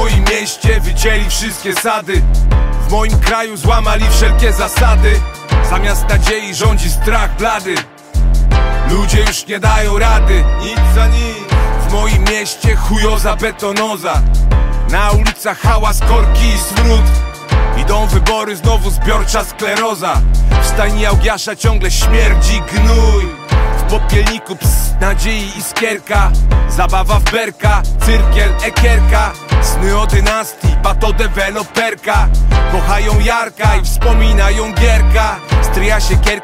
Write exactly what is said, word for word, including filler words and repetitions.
moim mieście wycięli wszystkie sady. W moim kraju złamali wszelkie zasady. Zamiast nadziei rządzi strach blady. Ludzie już nie dają rady, nic za nic. W moim mieście chujoza betonoza. Na ulicach hałas, korki i smród. Idą wybory, znowu zbiorcza skleroza. W stajni Augiasza ciągle śmierdzi gnój. W popielniku ps, nadziei iskierka. Zabawa w berka, cyrkiel, ekierka. Sny o dynastii, patodeweloperka. Kochają Jarka i wspominają Gierka. Stryja się